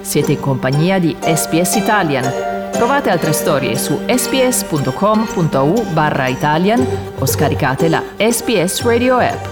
Siete in compagnia di SPS Italian. Trovate altre storie su sps.com.au/Italian o scaricate la SPS Radio app.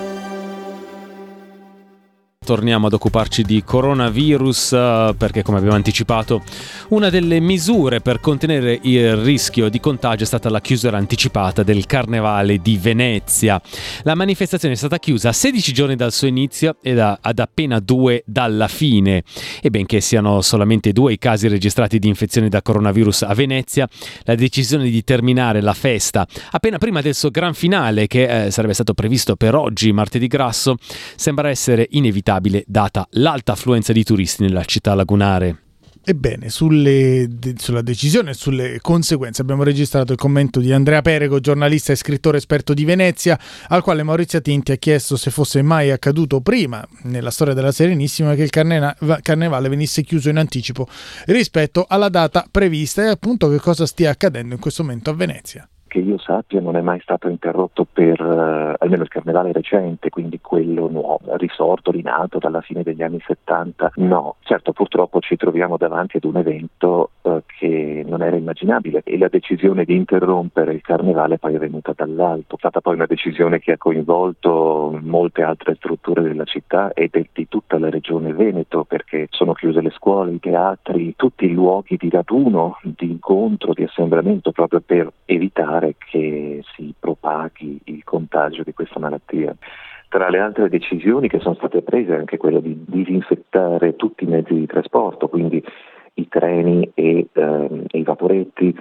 Torniamo ad occuparci di coronavirus perché, come abbiamo anticipato, una delle misure per contenere il rischio di contagio è stata la chiusura anticipata del Carnevale di Venezia. La manifestazione è stata chiusa a 16 giorni dal suo inizio ed ad appena 2 dalla fine. E benché siano solamente 2 i casi registrati di infezione da coronavirus a Venezia, la decisione di terminare la festa appena prima del suo gran finale, che sarebbe stato previsto per oggi, martedì grasso, sembra essere inevitabile data l'alta affluenza di turisti nella città lagunare. Ebbene, sulla decisione e sulle conseguenze abbiamo registrato il commento di Andrea Perego, giornalista e scrittore esperto di Venezia, al quale Maurizia Tinti ha chiesto se fosse mai accaduto prima nella storia della Serenissima che il carnevale venisse chiuso in anticipo rispetto alla data prevista, e appunto che cosa stia accadendo in questo momento a Venezia. Che io sappia non è mai stato interrotto per almeno il carnevale recente, quindi quello nuovo, risorto, rinato dalla fine degli anni 70. No, certo, purtroppo ci troviamo davanti ad un evento che non era immaginabile, e la decisione di interrompere il carnevale poi è venuta dall'alto. È stata poi una decisione che ha coinvolto molte altre strutture della città e di tutta la regione Veneto, perché sono chiuse le scuole, i teatri, tutti i luoghi di raduno, di incontro, di assembramento, proprio per evitare che si propaghi il contagio di questa malattia. Tra le altre decisioni che sono state prese anche quella di disinfettare tutti i mezzi di trasporto, quindi i treni e i vaporetti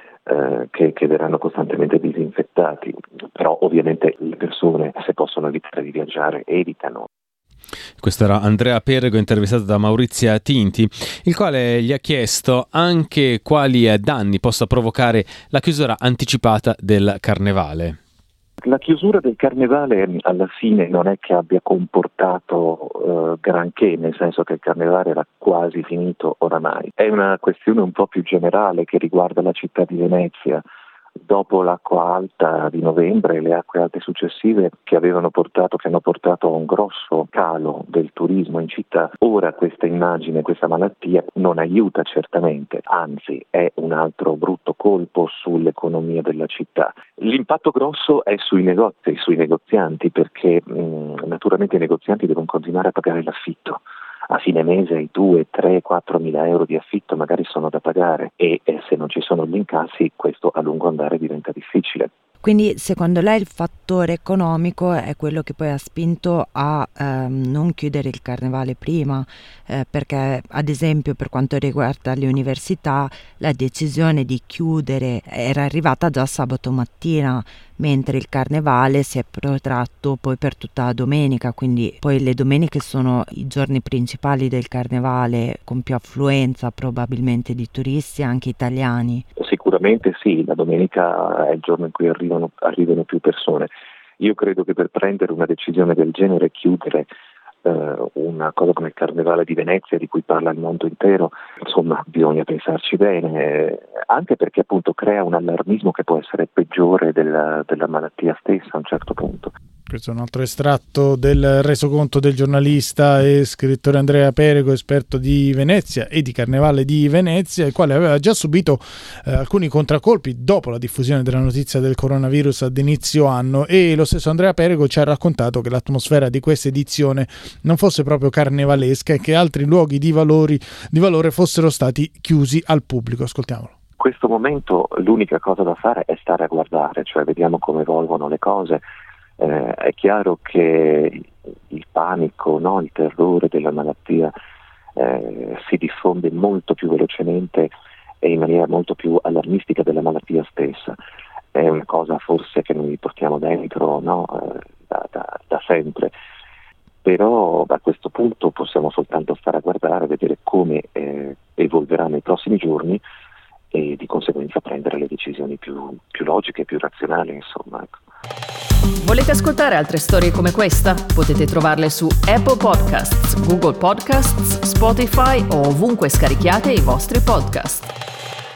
che verranno costantemente disinfettati, però ovviamente le persone, se possono evitare di viaggiare, evitano. Questo era Andrea Perego, intervistato da Maurizia Tinti, il quale gli ha chiesto anche quali danni possa provocare la chiusura anticipata del carnevale. La chiusura del carnevale alla fine non è che abbia comportato granché, nel senso che il carnevale era quasi finito oramai. È una questione un po' più generale che riguarda la città di Venezia. Dopo l'acqua alta di novembre e le acque alte successive che hanno portato a un grosso calo del turismo in città, ora questa immagine, questa malattia non aiuta certamente, anzi è un altro brutto colpo sull'economia della città. L'impatto grosso è sui negozianti, perché naturalmente i negozianti devono continuare a pagare l'affitto. A fine mese i 2, 3, 4 mila euro di affitto magari sono da pagare, e se non ci sono gli incassi questo a lungo andare diventa difficile. Quindi secondo lei il fattore economico è quello che poi ha spinto a non chiudere il carnevale prima, perché ad esempio per quanto riguarda le università la decisione di chiudere era arrivata già sabato mattina, mentre il carnevale si è protratto poi per tutta la domenica, quindi poi le domeniche sono i giorni principali del carnevale con più affluenza probabilmente di turisti anche italiani. Sicuramente sì, la domenica è il giorno in cui arrivano più persone. Io credo che per prendere una decisione del genere, chiudere una cosa come il Carnevale di Venezia, di cui parla il mondo intero, insomma bisogna pensarci bene, anche perché appunto crea un allarmismo che può essere peggiore della malattia stessa a un certo punto. Questo è un altro estratto del resoconto del giornalista e scrittore Andrea Perego, esperto di Venezia e di Carnevale di Venezia, il quale aveva già subito alcuni contraccolpi dopo la diffusione della notizia del coronavirus ad inizio anno, e lo stesso Andrea Perego ci ha raccontato che l'atmosfera di questa edizione non fosse proprio carnevalesca e che altri luoghi di valore fossero stati chiusi al pubblico. Ascoltiamolo. In questo momento l'unica cosa da fare è stare a guardare, cioè vediamo come evolvono le cose. È chiaro che il panico, no, il terrore della malattia si diffonde molto più velocemente e in maniera molto più allarmistica della malattia stessa. È una cosa forse che noi portiamo dentro, no, da sempre. Però a questo punto possiamo soltanto stare a guardare, vedere come evolverà nei prossimi giorni e di conseguenza prendere le decisioni più logiche, più razionali, insomma. Volete ascoltare altre storie come questa? Potete trovarle su Apple Podcasts, Google Podcasts, Spotify o ovunque scarichiate i vostri podcast.